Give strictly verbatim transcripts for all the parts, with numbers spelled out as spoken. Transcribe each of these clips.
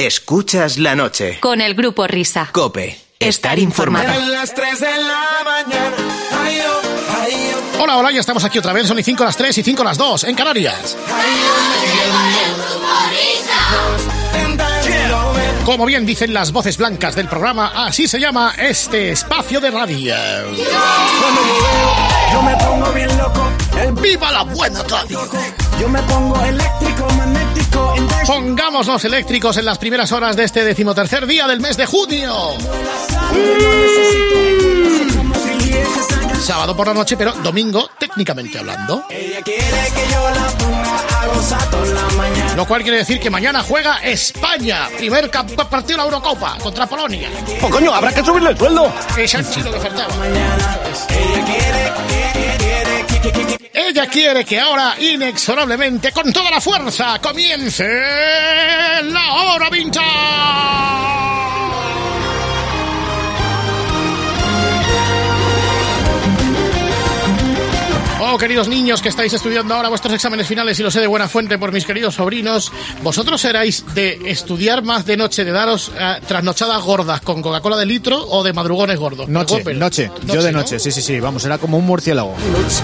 Escuchas la noche. Con el Grupo Risa. COPE. Estar informado. Las tres de la mañana. Ay, oh, ay, oh. Hola, hola, ya estamos aquí otra vez. Son y cinco las tres y cinco las dos en Canarias. Como bien dicen las voces blancas del programa, así se llama este espacio de radio. Yo me pongo bien loco. ¡Viva la buena radio! Yo me pongo eléctrico, magnético. Pongámonos eléctricos en las primeras horas de este decimotercer día del mes de junio. Sábado por la noche, pero domingo, técnicamente hablando. Ella quiere que yo la ponga a gozar toda la mañana. Lo cual quiere decir que mañana juega España. Primer cap- partido de la Eurocopa contra Polonia. ¡Oh, coño! ¡Habrá que subirle el sueldo! Es el chino que faltaba. Ella quiere, quiere, quiere, quiere, quiere. Ella quiere que ahora, inexorablemente, con toda la fuerza, comience la hora vintage. Oh, queridos niños que estáis estudiando ahora vuestros exámenes finales, y lo sé de buena fuente por mis queridos sobrinos, ¿vosotros seráis de estudiar más de noche, de daros uh, trasnochadas gordas con Coca-Cola de litro o de madrugones gordos? Noche, Pero, noche, noche, yo de ¿no? noche, sí, sí, sí, vamos, era como un murciélago.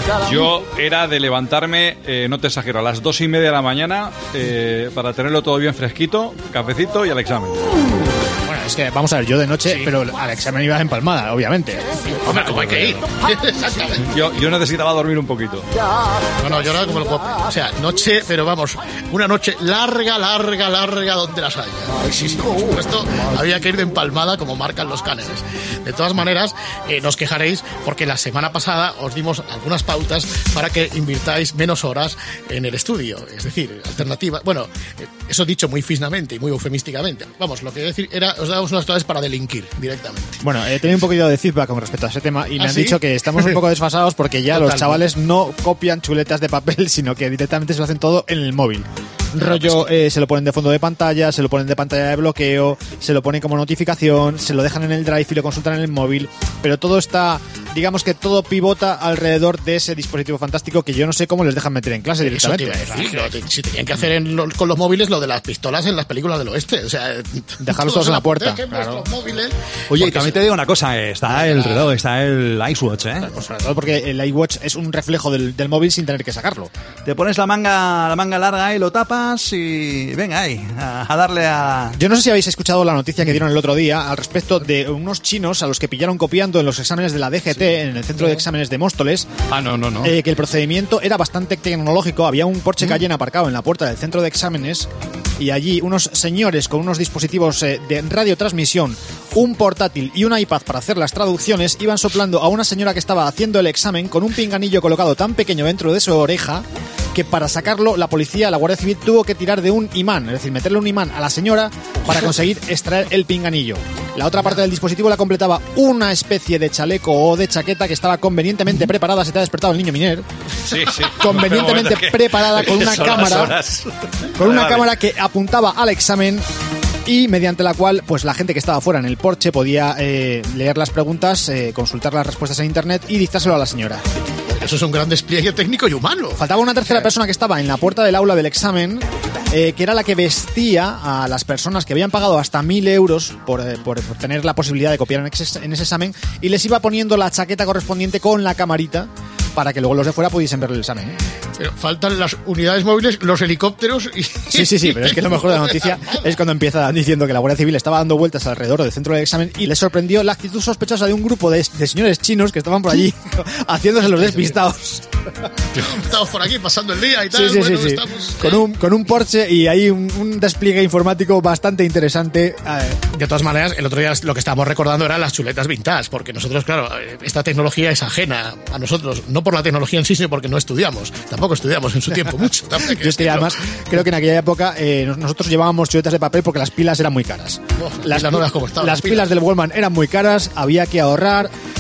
Yo era de levantarme, eh, no te exagero, a las dos y media de la mañana eh, para tenerlo todo bien fresquito, cafecito y al examen. Bueno, es que, vamos a ver, yo de noche, Sí. pero al examen iba empalmada, obviamente. Hombre, como hay que ir. Exactamente. Yo, yo necesitaba dormir un poquito. No, no, yo era como el guapo. O sea, noche, pero vamos, una noche larga, larga, larga, donde las haya. Sí, sí, por supuesto, había que ir de empalmada, como marcan los cánones. De todas maneras, eh, no os quejaréis, porque la semana pasada os dimos algunas pautas para que invirtáis menos horas en el estudio. Es decir, alternativa. Bueno, eh, eso dicho muy fisnamente y muy eufemísticamente. Vamos, lo que decir era, os damos unas claves para delinquir directamente. Bueno, he tenido un poquito de feedback con respecto a ese tema y me ¿Ah, han sí? dicho que estamos un poco desfasados porque ya Totalmente. los chavales no copian chuletas de papel, sino que directamente se lo hacen todo en el móvil. Rollo, eh, se lo ponen de fondo de pantalla, se lo ponen de pantalla de bloqueo, se lo ponen como notificación, se lo dejan en el drive y lo consultan en el móvil, pero todo está, digamos que todo pivota alrededor de ese dispositivo fantástico que yo no sé cómo les dejan meter en clase Eso te directamente. iba a decir, lo de- si tenían que hacer en lo- con los móviles lo de las pistolas en las películas del oeste, o sea, Dejarlos todos en la puerta, protegen claro. vuestros móviles, Oye, y porque también se- te digo una cosa, eh, está el reloj, está el iWatch, ¿eh? Pues sobre todo porque el iWatch es un reflejo del, del móvil sin tener que sacarlo. Te pones la manga la manga larga y lo tapas y venga ahí, a, a darle a... Yo no sé si habéis escuchado la noticia que dieron el otro día al respecto de unos chinos a los que pillaron copiando en los exámenes de la D G T, en el centro de exámenes de Móstoles, Ah, no, no, no. eh, que el procedimiento era bastante tecnológico. Había un Porsche Cayenne aparcado en la puerta del centro de exámenes y allí unos señores con unos dispositivos eh, de radiotransmisión, un portátil y un iPad para hacer las traducciones iban soplando a una señora que estaba haciendo el examen con un pinganillo colocado tan pequeño dentro de su oreja que para sacarlo la policía, la Guardia Civil, tuvo que tirar de un imán, es decir, meterle un imán a la señora para conseguir extraer el pinganillo. La otra parte del dispositivo la completaba una especie de chaleco o de chaqueta que estaba convenientemente preparada. Se te ha despertado el niño Miner. Sí, sí. Convenientemente Pero, preparada con una son las cámara, horas. con una Vale. cámara que apuntaba al examen y mediante la cual pues la gente que estaba fuera en el Porsche podía eh, leer las preguntas, eh, consultar las respuestas en internet y dictárselo a la señora. Eso es un gran despliegue técnico y humano. Faltaba una tercera persona que estaba en la puerta del aula del examen, eh, que era la que vestía a las personas que habían pagado hasta mil euros por, eh, por, por tener la posibilidad de copiar en ese, en ese examen, y les iba poniendo la chaqueta correspondiente con la camarita para que luego los de fuera pudiesen ver el examen. Pero faltan las unidades móviles, los helicópteros y... Sí, sí, sí, pero es que lo mejor de la noticia es cuando empieza diciendo que la Guardia Civil estaba dando vueltas alrededor del centro del examen y les sorprendió la actitud sospechosa de un grupo de, de señores chinos que estaban por allí haciéndose los despistados. Estamos por aquí pasando el día y tal. Sí, sí, bueno, sí, sí. estamos... Con un, con un Porsche y ahí un, un despliegue informático bastante interesante. Eh, De todas maneras, el otro día lo que estábamos recordando eran las chuletas vintage, porque nosotros, claro, esta tecnología es ajena a nosotros, no por la tecnología en sí, sino porque no estudiamos. Tampoco estudiamos en su tiempo mucho. también hay que Yo es que decirlo. además creo que en aquella época eh, nosotros llevábamos chuletas de papel porque las pilas eran muy caras. Oh, las pilas no veas cómo estaban, las las pilas pilas. del Wallman eran muy caras, había que ahorrar.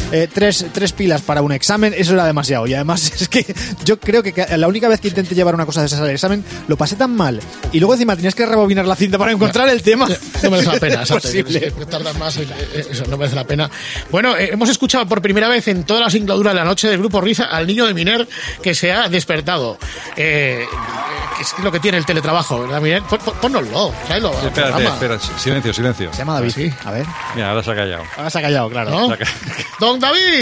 eh, tres, tres pilas para un examen, eso era demasiado. Y además es que yo creo que la única vez que intenté llevar una cosa de esas al examen, lo pasé tan mal. Y luego encima tenías que rebobinar la cinta para encontrar no, el tema. No merece la pena, ¿sabes? Es que tardas más, eso no merece la pena. Bueno, eh, hemos escuchado por primera vez en toda la singladura de la noche del Grupo Risa al niño de Miner que se ha despertado. Eh, es lo que tiene el teletrabajo, ¿verdad, Miner? Pónnoslo, tráelo. Sí, espérate, espera, silencio, silencio. Se llama David. ¿Sí? A ver. Mira, ahora se ha callado. Ahora se ha callado, claro. ¿No? ¡Don David!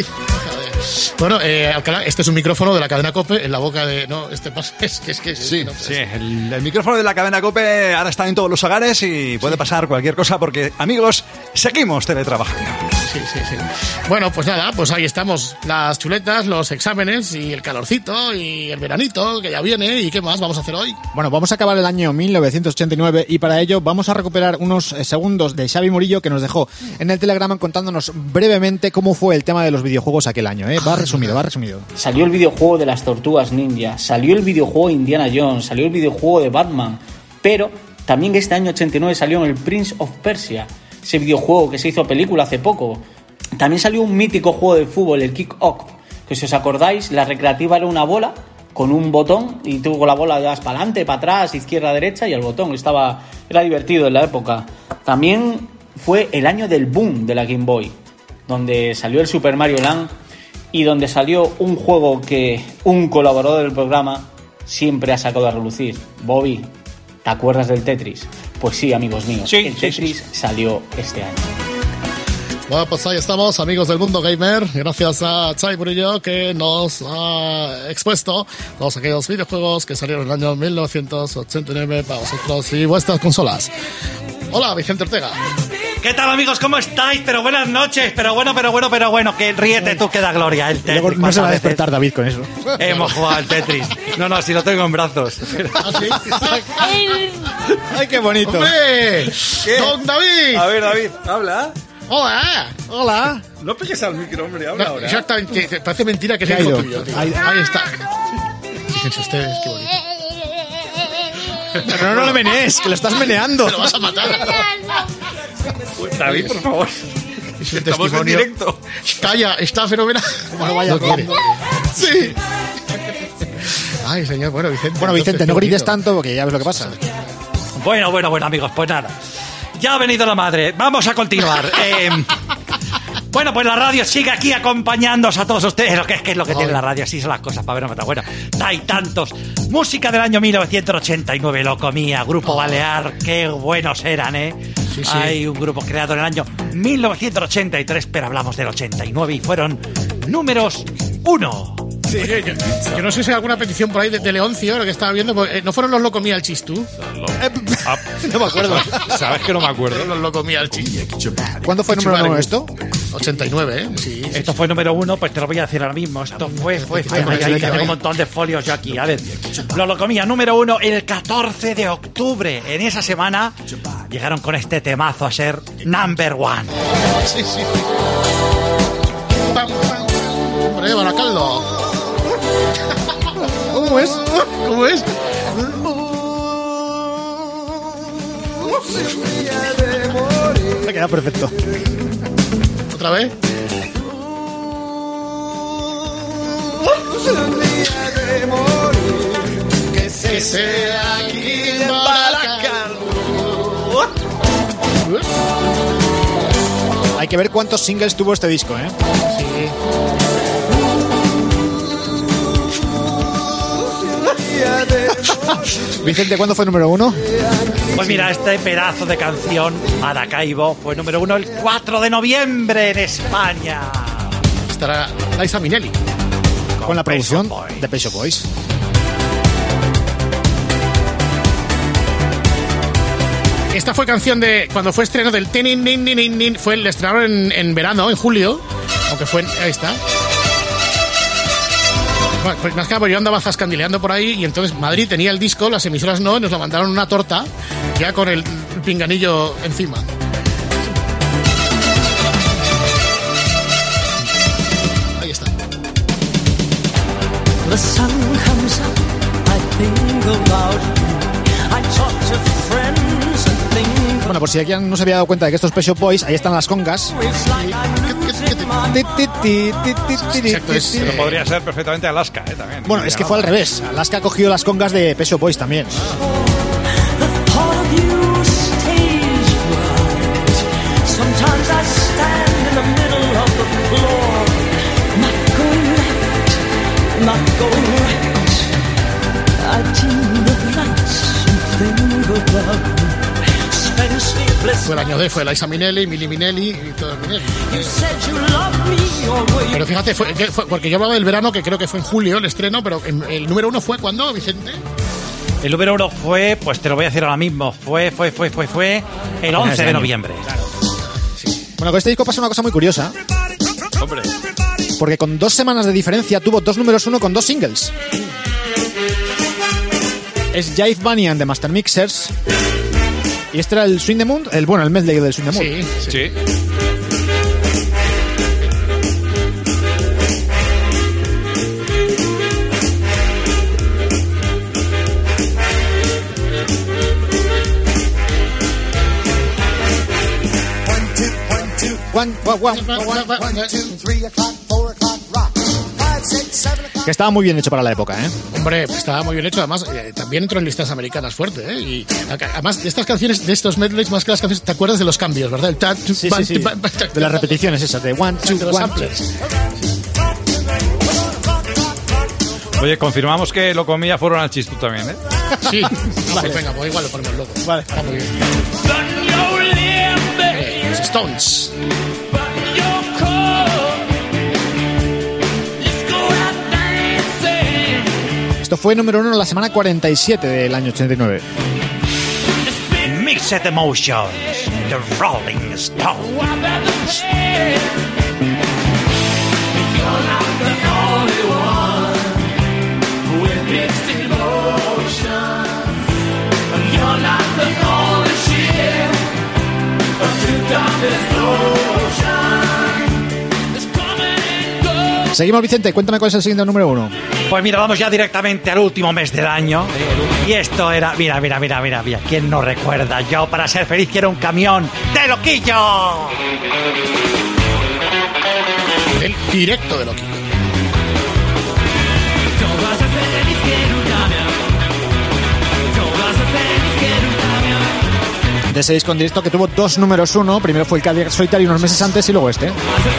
Bueno, eh, Alcalá, este es un micrófono de la cadena COPE en la boca de... No, este pasa... Es que... Es que sí, no, sí el, el micrófono de la cadena COPE ahora está en todos los hogares y puede sí. pasar cualquier cosa porque, amigos, seguimos teletrabajando. Sí, sí, sí. Bueno, pues nada, pues ahí estamos. Las chuletas, los exámenes y el calorcito y el veranito que ya viene. ¿Y qué más vamos a hacer hoy? Bueno, vamos a acabar el año mil novecientos ochenta y nueve y para ello vamos a recuperar unos segundos de Xavi Murillo que nos dejó en el Telegram contándonos brevemente cómo fue el tema de los videojuegos aquel año. ¿eh? Va resumido, va resumido. Salió el videojuego de las Tortugas Ninja, salió el videojuego Indiana Jones, salió el videojuego de Batman, pero también este año ochenta y nueve salió el Prince of Persia, ese videojuego que se hizo película hace poco. También salió un mítico juego de fútbol, el Kick-Off, que si os acordáis, la recreativa era una bola con un botón y tú con la bola das para adelante, para atrás, izquierda, derecha y el botón. Estaba, era divertido en la época. También fue el año del boom de la Game Boy, donde salió el Super Mario Land y donde salió un juego que un colaborador del programa siempre ha sacado a relucir. Bobby, ¿te acuerdas del Tetris? Pues sí, amigos míos, sí, el Tetris sí, sí. salió este año. Bueno, pues ahí estamos, amigos del mundo gamer, gracias a Xavi Murillo que nos ha expuesto todos aquellos videojuegos que salieron en el año mil novecientos ochenta y nueve para vosotros y vuestras consolas. Hola, Vicente Ortega. ¿Qué tal, amigos? ¿Cómo estáis? Pero buenas noches, pero bueno, pero bueno, pero bueno, que ríete tú que da gloria el Tetris. Luego no se va a despertar David con eso. Hemos jugado al Tetris. No, no, si lo tengo en brazos. ¿Ah, sí? ¡Ay, qué bonito! ¡Hombre! ¿Qué? ¡Don David! A ver, David, habla. ¡Hola! ¡Hola! No pegues al micro, hombre, habla no, ahora. Exactamente, parece mentira que sea hijo tuyo. Ahí, ahí está. Fíjense ustedes, qué bonito. Pero no, no lo menees, que lo estás meneando. Te lo vas a matar. David, por favor. Es un Estamos testimonio. En directo. Calla, está fenomenal. Como lo vaya no Sí. Ay, señor, bueno, Vicente. Bueno, Vicente, no grites tanto porque ya ves lo que pasa. Bueno, bueno, bueno, amigos, pues nada. Ya ha venido la madre. Vamos a continuar. eh, bueno, pues la radio sigue aquí acompañándoos a todos ustedes. Lo que es que es lo que Ay. tiene la radio. Así son las cosas, para ver otra. Bueno, hay tantos. Música del año mil novecientos ochenta y nueve, lo comía. Grupo oh. Balear, qué buenos eran, ¿eh? Sí, sí. Hay un grupo creado en el año mil novecientos ochenta y tres, pero hablamos del ochenta y nueve y fueron números uno. Sí, yo, yo, yo no sé si hay alguna petición por ahí de, de Leoncio, lo que estaba viendo. Pues, eh, ¿no fueron los Locomía el Chistú? Lo, ah, no me acuerdo. ¿Sabes que no me acuerdo? Los Locomía el Chistú. ¿Cuándo fue número uno esto? ochenta y nueve, ¿eh? Sí, sí, esto sí. fue número uno, pues te lo voy a decir ahora mismo. Esto fue, fue, fue. Ay, ay, ay, tengo un montón de folios yo aquí. A ver, los Locomía número uno el catorce de octubre. En esa semana llegaron con este temazo a ser number one. Sí, sí. Pam, pam. Hombre, Baracaldo. ¿Cómo es? ¿Cómo es? Me ha quedado perfecto. ¿Otra vez? Que se sea aquí en Baracaldo. Hay que ver cuántos singles tuvo este disco, ¿eh? Sí. Vicente, ¿cuándo fue número uno? Pues mira, este pedazo de canción, Maracaibo, fue número uno el cuatro de noviembre en España. Estará Liza Minnelli. Con, Con la producción Boys. de Pet Shop Boys. Esta fue canción de cuando fue estreno del Tenin Nin Nin Nin Nin, fue el estreno en, en verano, en julio, aunque fue en, ahí está. Bueno, pues más que nada, yo andaba zascandileando por ahí y entonces Madrid tenía el disco, las emisoras no, y nos lo mandaron una torta ya con el pinganillo encima. Ahí está. The sun comes up, I think about you. I talk to friends and think. Bueno, por si alguien no se había dado cuenta de que estos Pet Shop Boys, ahí están las congas. Exacto, es, Pero eh, podría ser perfectamente Alaska, ¿eh? También. Bueno, es que fue al revés. Alaska cogió las congas de Pet Shop Boys también. Sometimes I stand in the middle of the floor, not going left, not going right. I dream of lights and think above. Spend sleepless. fue el año D, fue Liza Minnelli, Milli Minnelli y todo el Minnelli. You said you loved me, or were you? Pero fíjate, fue, que fue- porque yo hablaba del verano, que creo que fue en julio el estreno, pero en- el número uno fue ¿cuándo, Vicente? El número uno fue, pues te lo voy a decir ahora mismo, fue, fue, fue, fue, fue el once de noviembre. Bueno, con este disco pasa una cosa muy curiosa, Hombre. porque con dos semanas de diferencia tuvo dos números uno con dos singles. Es Jive Bunny and the Master Mixers. Y este era el Swing the Moon, el bueno, el medley del Swing the Moon. Sí, sí. Sí. One, one, one, one, one. Que estaba muy bien hecho para la época, ¿eh? Hombre, estaba muy bien hecho. Además, eh, también entró en listas americanas fuerte, ¿eh? Y acá- además, de estas canciones, de estos medleys, más que las canciones, ¿te acuerdas de los cambios, verdad? El ta- Sí, sí, sí. De las repeticiones esas, de one, two, de los one, samplers. Oye, confirmamos que lo comía fueron al chistú también, ¿eh? Sí. Ah, pues venga, pues igual lo ponemos luego. Vale. Está muy bien. Eh, los Stones. Esto fue número uno en la semana cuarenta y siete del año ochenta y nueve. Mixed Emotions, The Rolling Stones. Seguimos, Vicente, cuéntame cuál es el siguiente número uno. Pues mira, vamos ya directamente al último mes del año. Y esto era, mira, mira, mira, mira, mira, ¿quién no recuerda? Yo para ser feliz quiero un camión de Loquillo. El directo de Loquillo. De ese disco en directo que tuvo dos números uno. Primero fue el Cadillac Solitaire unos meses antes y luego este.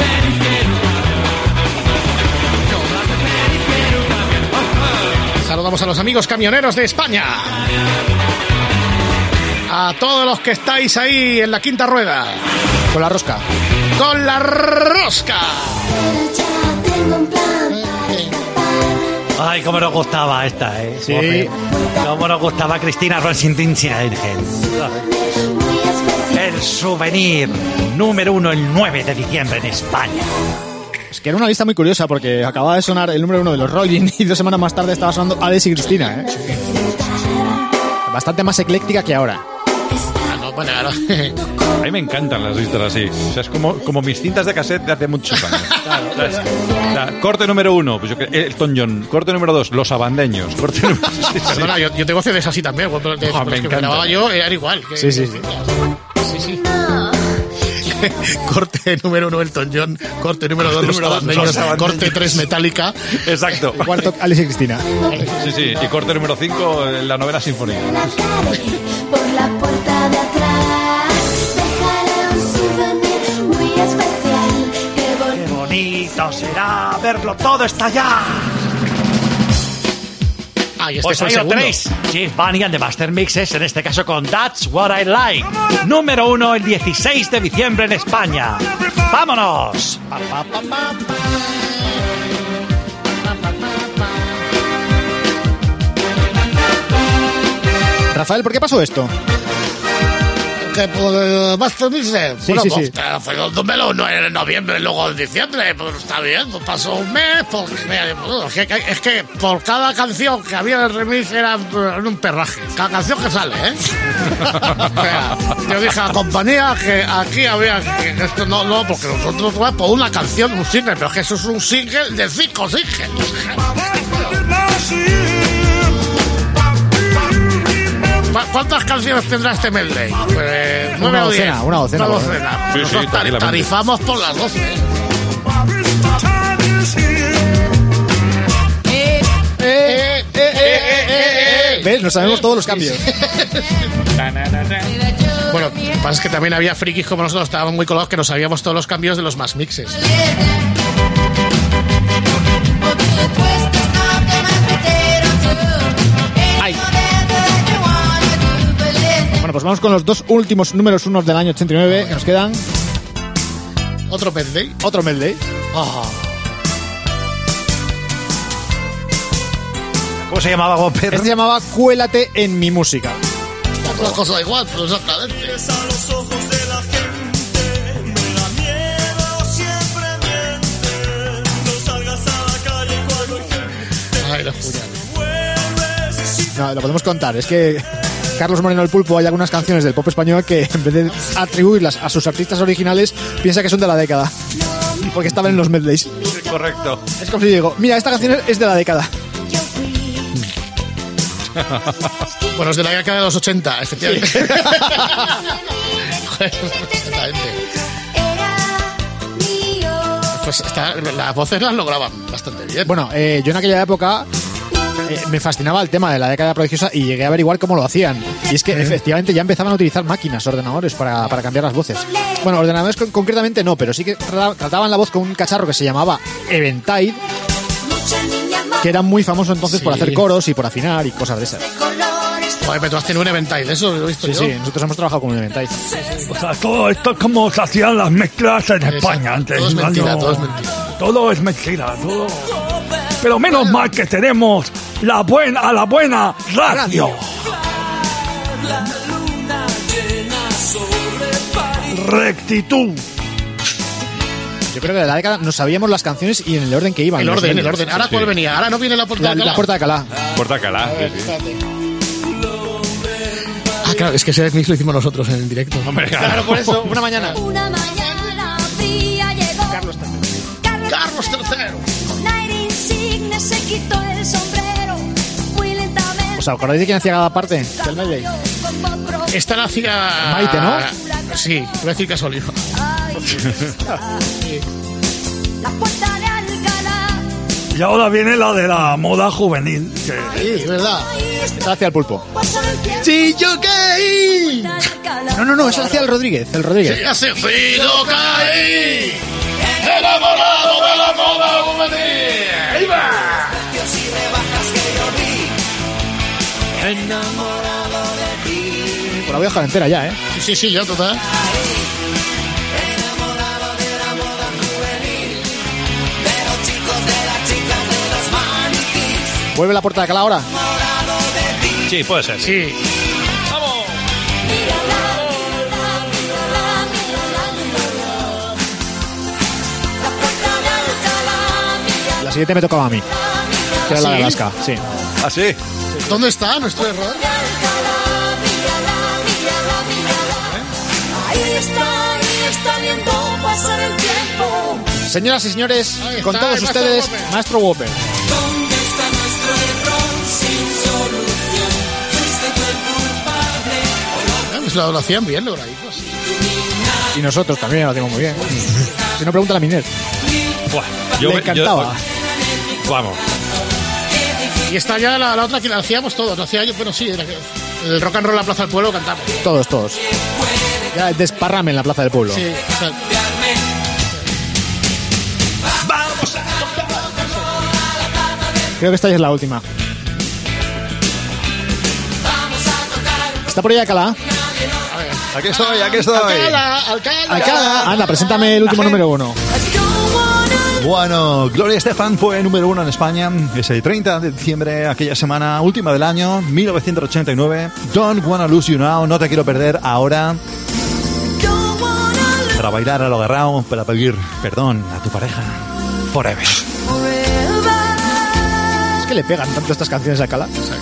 Saludamos a los amigos camioneros de España. A todos los que estáis ahí en la quinta rueda. Con la rosca. Con la rosca. Ay, cómo nos gustaba esta, ¿eh? Sí. Joder. Cómo nos gustaba Cristina Rosentinsinger. El souvenir número uno el nueve de diciembre en España. Es que era una lista muy curiosa porque acababa de sonar el número uno de los Rolling y dos semanas más tarde estaba sonando Alex y Cristina, ¿eh? Bastante más ecléctica que ahora. Ah, no, bueno, ahora. A mí me encantan las listas así. O sea, es como, como mis cintas de cassette de hace muchos años. ¿Sabes? O sea, corte número uno, pues yo creo, Elton John. Corte número dos, Los Abandeños. Corte número... Sí, sí. Perdona, yo, yo tengo C Ds así también. De, de, Oh, los me que encanta. grababa yo eran igual. Que, Sí, sí, sí. Sí, sí. Corte número uno Elton John, corte número dos Los número dos, Abandeños, Los Abandeños. corte tres Metallica. Exacto. Cuarto, Alex y Cristina. Sí, sí. Y corte número cinco, la novena sinfonía. Por la puerta de atrás dejaré un souvenir muy especial. Qué bonito. Qué bonito será verlo todo estallar. Ah, y este Pues fue ahí el lo segundo. tenéis. Chief Bunny and the Master Mixes, en este caso con That's What I Like. Número uno el dieciséis de diciembre en España. ¡Vámonos! Rafael, ¿por qué pasó esto? Que pues, Master Mixer. Sí, Bueno, sí, pues, sí. eh, fue el número uno en noviembre y luego en diciembre. Pues está bien, pues pasó un mes. Pues, mira, pues, es, que, es que por cada canción que había en el remix era eh, un perraje. Cada canción que sale, ¿eh? O sea, yo dije a la compañía que aquí había. Que esto no, no, porque nosotros vamos por una canción, un single, pero es que eso es un single de cinco singles. ¿Cu- ¿Cuántas canciones tendrá este medley? Pues nueve Una o diez. docena, una docena, Una por lo docena. Sí, sí, Nosotros tar- tranquilamente. tarifamos por las doce. Eh, eh, eh, eh, eh. ¿Ves? Nos sabemos todos los cambios. Bueno, lo que pasa es que también había frikis como nosotros, estábamos muy colados, que nos sabíamos todos los cambios de los más mixes. Ay. Bueno, pues vamos con los dos últimos números unos del año ochenta y nueve que nos quedan. Otro medley. Otro medley. Oh. ¿Cómo se llamaba, Bob? Este se llamaba Cuélate en mi música. Otra cosa igual, pero exactamente. A los ojos de la gente me da miedo, siempre miente. No salgas a la calle cuando hay gente. Ay, los puñales. No, lo podemos contar. Es que Carlos Moreno el Pulpo hay algunas canciones del pop español que en vez de atribuirlas a sus artistas originales, piensa que son de la década. Porque estaban en los medleys. Correcto. Es como si digo, mira, esta canción es de la década. Bueno, es de la década de los ochenta, efectivamente. Sí. Exactamente. Pues está, las voces las lograban bastante bien. Bueno, eh, yo en aquella época eh, me fascinaba el tema de la década prodigiosa y llegué a averiguar cómo lo hacían. Y es que ¿Eh? efectivamente ya empezaban a utilizar máquinas, ordenadores para, para cambiar las voces. Bueno, ordenadores con, concretamente no, pero sí que trataban la voz con un cacharro que se llamaba Eventide, que era muy famoso entonces sí. por hacer coros y por afinar y cosas de esas. Joder, pero tú has tenido un Eventide, eso lo he visto sí, yo. Sí, nosotros hemos trabajado con un Eventide. O sea, todo esto es como se hacían las mezclas en Exacto. España antes. Todo es mentira, no, todo es mentira. Todo es mentira, todo. Pero menos bueno. mal que tenemos la buena, a la buena radio. Rectitud. Yo creo que de la década nos sabíamos las canciones y en el orden que iban. El orden, el orden. Ahora, sí. ¿cuál venía? Ahora no viene la puerta la, de Alcalá. La puerta de Alcalá. Puerta de Alcalá, ver, sí, sí. Ah, claro, es que ese mix lo hicimos nosotros en el directo. Hombre, claro, claro, por eso, una mañana. Una mañana fría llegó Carlos tercero. Carlos, Carlos tercero. Con aire insigne se quitó el sombrero muy lentamente. ¿Os acordáis de quién hacía cada parte del medley? Esta la hacía... Maite, ¿no? Sí, voy a decir que Solino. Sí. La puerta de Alcalá. Y ahora viene la de la moda juvenil. Que... Sí, verdad. Esa hacía el Pulpo. Sí, yo caí. No, no, no, esa hacía el Rodríguez. El Rodríguez. Sí, hace frío caí. Enamorado de la moda juvenil. ¡Ahí va! Enamorado de ti. Por la voy a dejar entera ya, ¿eh? Sí, sí, sí, yo total. ¿Vuelve la puerta de Alcalá ahora? Sí, puede ser. Sí. ¡Vamos! La siguiente me tocaba a mí. Que era la de Alaska, sí. ¿Ah, sí? ¿Dónde está nuestro error? Ahí está, ahí está viendo pasar el tiempo. Señoras y señores, está, con todos Maestro ustedes, Whopper. Maestro Whopper. ¿Dónde está nuestro error sin solución? Fuiste tú el culpable. Ah, pues lo, lo hacían bien, lograditos. Y nosotros también lo hacemos muy bien. Si no, pregunta a la Miner. Buah, yo Le me- encantaba. yo- vamos. Y está ya la, la otra que la hacíamos todos. Lo hacía yo, bueno, sí, era que- el rock and roll en la Plaza del Pueblo cantamos. Todos, todos. Ya desparrame en la Plaza del Pueblo. Sí, exacto. Creo que esta ya es la última. ¿Está por ahí Alcalá? Aquí estoy, aquí estoy. Alcalá, Alcalá. Alcalá. Anda, preséntame el último número uno. Bueno, Gloria Estefan fue número uno en España ese treinta de diciembre, aquella semana última del año, mil novecientos ochenta y nueve. Don't wanna lose you now, no te quiero perder ahora. Para bailar a lo agarrado, para pedir perdón a tu pareja. Forever. Es que le pegan tanto estas canciones a Alcalá.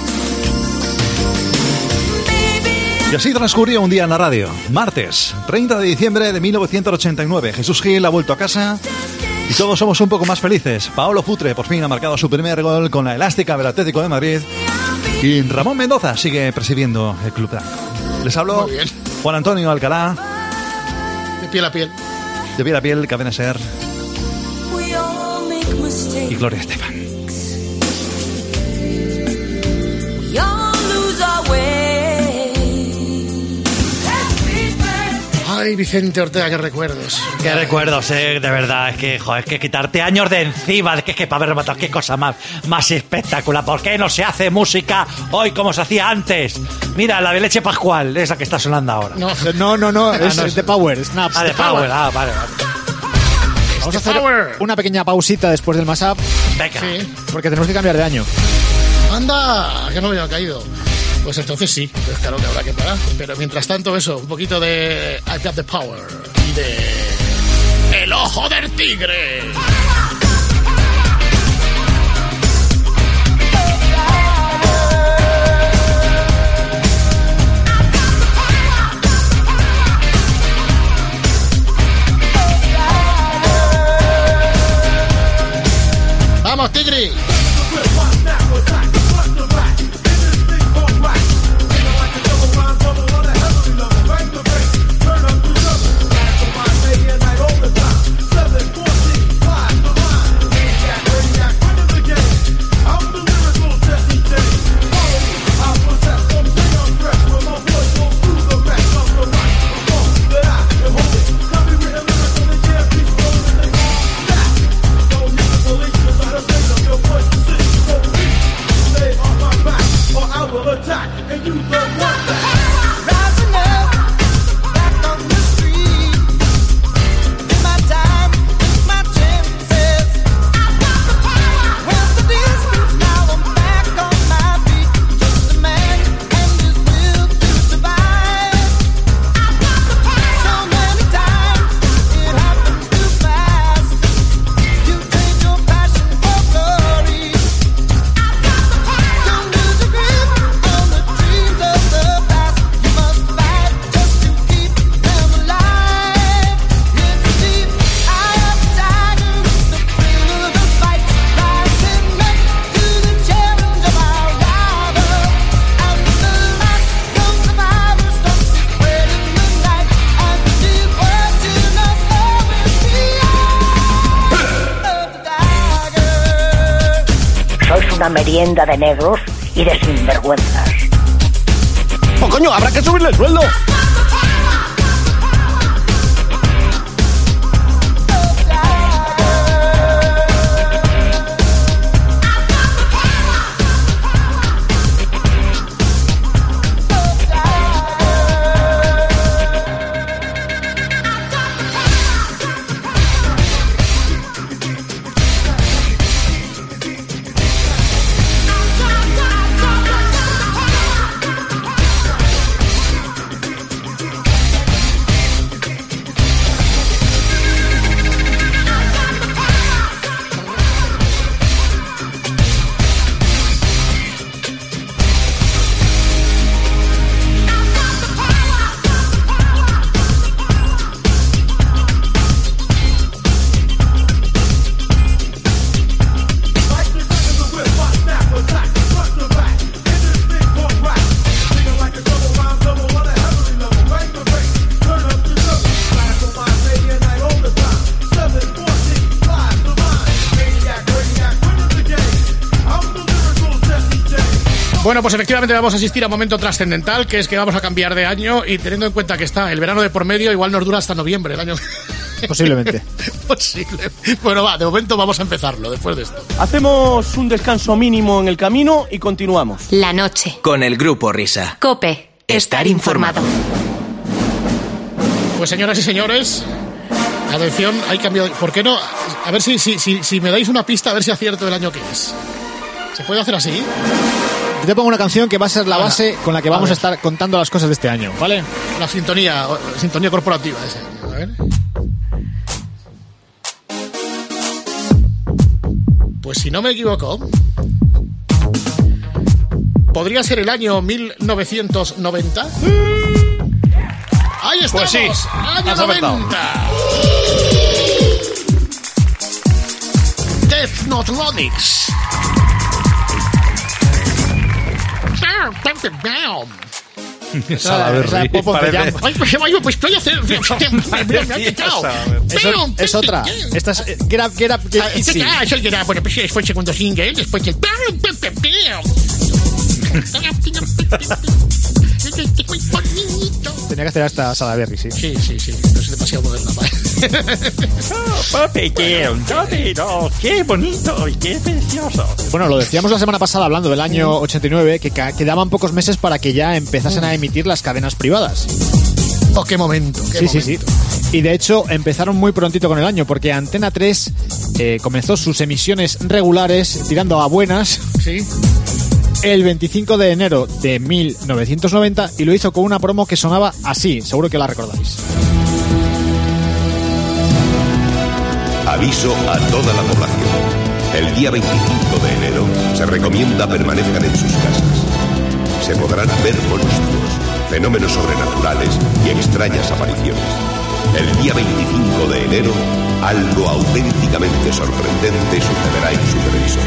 Y así transcurrió un día en la radio. Martes, treinta de diciembre de mil novecientos ochenta y nueve. Jesús Gil ha vuelto a casa y todos somos un poco más felices. Paolo Futre por fin ha marcado su primer gol con la elástica del Atlético de Madrid. Y Ramón Mendoza sigue presidiendo el Club Blanco. Les habló Muy bien. Juan Antonio Alcalá, De piel a piel. de piel a piel, Cadena Ser. y Gloria Estefan. We all lose our way. Ay, Vicente Ortega, qué recuerdos. Qué recuerdos, eh, de verdad. Es que, joder, es que quitarte años de encima. Es que, es que para haber matado, qué cosa más, más espectacular. ¿Por qué no se hace música hoy como se hacía antes? Mira, la de Leche Pascual, esa que está sonando ahora. No, no, no, no, es no es- de Power, Snap. Ah, de Power, ah, vale, vale. Vamos a hacer Power. una pequeña pausita después del mashup, Venga. Sí. porque tenemos que cambiar de año. ¡Anda! Que no me había caído. Pues entonces sí, pues claro que habrá que parar. Pero mientras tanto, eso, un poquito de I've Got the Power y de El Ojo del Tigre. ¡Vamos, Tigre! Rising up, back on the street. In my time, took my chances. Went the distance, now I'm back on my feet. Just a man and his will to survive. So many times it happens too fast. You trade your passion for glory. Don't lose your grip on the dreams of the past. You must fight just to keep them alive. It's deep, eye of the tiger, the thrill of the fight. Rising up to the challenge of our rival. And the last known survivor stalks his prey in the night. And she's watching us always the eye of the tiger. Sois una merienda de negros y de sinvergüenzas. ¡Oh, coño! ¡Habrá que subirle el sueldo! Bueno, pues efectivamente vamos a asistir a un momento trascendental, que es que vamos a cambiar de año y teniendo en cuenta que está el verano de por medio, igual nos dura hasta noviembre el año. Posiblemente. Posible. Bueno, va, de momento vamos a empezarlo después de esto. Hacemos un descanso mínimo en el camino y continuamos. La noche. Con el Grupo Risa. Cope. Estar informado. Pues señoras y señores, atención, hay cambio de... ¿Por qué no? A ver si, si, si, si me dais una pista, a ver si acierto el año que es. ¿Se puede hacer así? Yo te pongo una canción que va a ser la Hola. base con la que A vamos a, ver. estar contando las cosas de este año, ¿vale? La sintonía, sintonía corporativa ese. A ver. Pues si no me equivoco, podría ser el año mil novecientos noventa. Ahí estamos, Pues sí, año has acertado. noventa. Death Notronics. Salaberry. Parece- Ay, pues, ay, pues estoy haciendo... Me ha quitado. Eso es otra. Esta es eh, Get Up, Get Up, Get Ah, este Easy. que- ah, eso era, bueno, pues fue el segundo single, después el... Tenía que hacer hasta Salaberry, sí. Sí, sí, sí, no es demasiado moderna. Papi, qué, no, qué bonito y qué precioso. Bueno, lo decíamos la semana pasada hablando del año ochenta y nueve, que ca- quedaban pocos meses para que ya empezasen a emitir las cadenas privadas. Oh, qué momento, qué Sí, sí, momento. sí. Y de hecho empezaron muy prontito con el año, porque Antena tres eh, comenzó sus emisiones regulares tirando a buenas Sí. el veinticinco de enero de mil novecientos noventa y lo hizo con una promo que sonaba así, seguro que la recordáis. Aviso a toda la población. El día veinticinco de enero se recomienda permanezcan en sus casas. Se podrán ver monstruos, fenómenos sobrenaturales y extrañas apariciones. El día veinticinco de enero, algo auténticamente sorprendente sucederá en su televisor.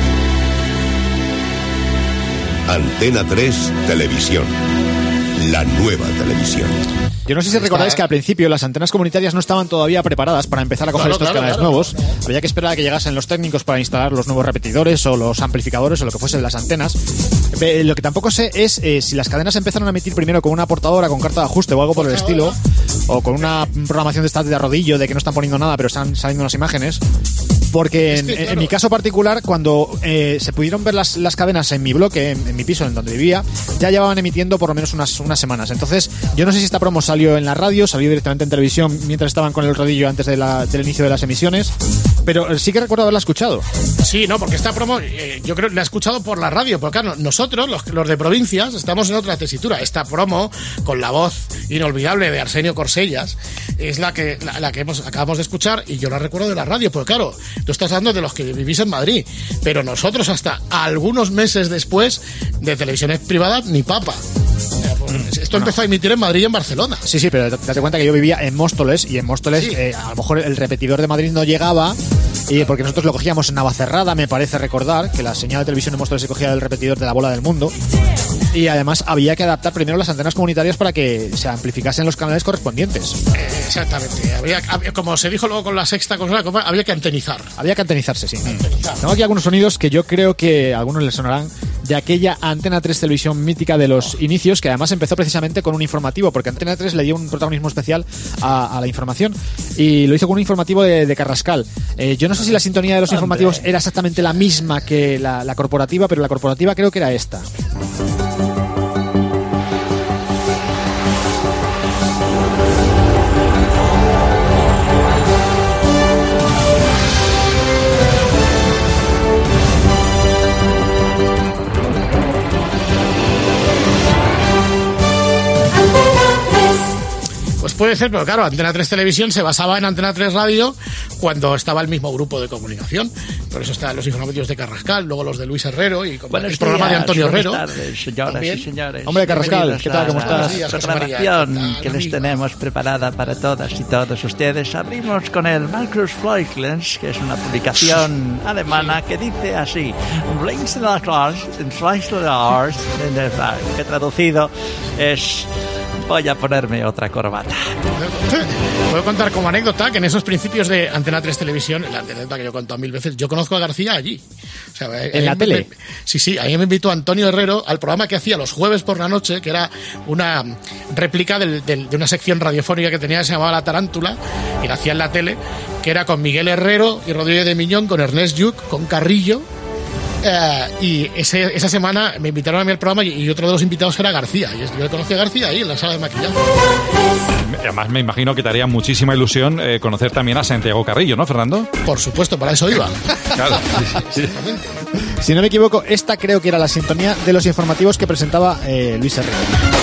Antena tres Televisión. La nueva televisión. Yo no sé si recordáis que al principio las antenas comunitarias no estaban todavía preparadas para empezar a coger Claro, estos claro, canales claro. nuevos. Había que esperar a que llegasen los técnicos para instalar los nuevos repetidores o los amplificadores o lo que fuese de las antenas. Eh, Lo que tampoco sé es eh, si las cadenas empezaron a emitir primero con una portadora, con carta de ajuste o algo por el estilo, o con una programación de estas de rodillo de que no están poniendo nada pero están saliendo unas imágenes. Porque Es en, que, en claro. mi caso particular, cuando eh, se pudieron ver las, las cadenas en mi bloque, en, en mi piso, en donde vivía, ya llevaban emitiendo por lo menos unas, unas semanas. Entonces, yo no sé si esta promo salió en la radio, salió directamente en televisión mientras estaban con el rodillo antes de la- del inicio de las emisiones, pero sí que recuerdo haberla escuchado. Sí, no, porque esta promo eh, yo creo que la he escuchado por la radio, porque claro, nosotros, los, los de provincias, estamos en otra tesitura. Esta promo, con la voz inolvidable de Arsenio Corsellas, es la que, la, la que hemos, acabamos de escuchar y yo la recuerdo de la radio, porque claro, tú estás hablando de los que vivís en Madrid, pero nosotros hasta algunos meses después de televisiones privadas, ni papa. O sea, pues, esto empezó a emitir en Madrid y en Barcelona. Sí, sí, pero date cuenta que yo vivía en Móstoles y en Móstoles Sí. eh, a lo mejor el repetidor de Madrid no llegaba y porque nosotros lo cogíamos en Navacerrada, me parece recordar que la señal de televisión en Móstoles se cogía del repetidor de la bola del mundo y además había que adaptar primero las antenas comunitarias para que se amplificasen los canales correspondientes. Eh, exactamente. Había, había- como se dijo luego con la sexta consola, como había que antenizar. Había que antenizarse, sí. Tengo aquí algunos sonidos que yo creo que a algunos les sonarán de aquella Antena tres televisión mítica de los inicios, que además empezó precisamente con un informativo, porque Antena tres le dio un protagonismo especial a, a la información y lo hizo con un informativo de, de Carrascal. Eh, yo no sé si la sintonía de los informativos era exactamente la misma que la, la corporativa, pero la corporativa creo que era esta. Pues puede ser, pero claro, Antena tres Televisión se basaba en Antena tres Radio cuando estaba el mismo grupo de comunicación. Por eso están los informativos de Carrascal, luego los de Luis Herrero y como Buenos el programa de días, Antonio buenas Herrero. tardes, señoras También. y señores. Hombre, Carrascal, Bienvenidos ¿qué tal? ¿Cómo a estás? la Buenos días, José María. programación ¿Qué tal, que les amigo? tenemos preparada para todas y todos ustedes. Abrimos con el Markus Fleischlens, que es una publicación alemana que dice así: que traducido es: voy a ponerme otra corbata. Puedo contar como anécdota que en esos principios de Antena tres Televisión, la anécdota que yo he contado mil veces, yo conozco a García allí. O sea, ¿En la me- tele? me- sí, sí, ahí me invitó Antonio Herrero al programa que hacía los jueves por la noche, que era una réplica del- del- de una sección radiofónica que tenía que se llamaba La Tarántula, y la hacía en la tele, que era con Miguel Herrero y Rodríguez de Miñón, con Ernest Lluch, con Carrillo. Eh, y ese- esa semana me invitaron a mí al programa y, y otro de los invitados era García. Y yo le conocí a García ahí en la sala de maquillaje. Además, me imagino que te haría muchísima ilusión eh, conocer también a Santiago Carrillo, ¿no, Fernando? Por supuesto, para eso iba. Claro. Sí, sí. Si no me equivoco, esta creo que era la sintonía de los informativos que presentaba eh, Luis Herrero.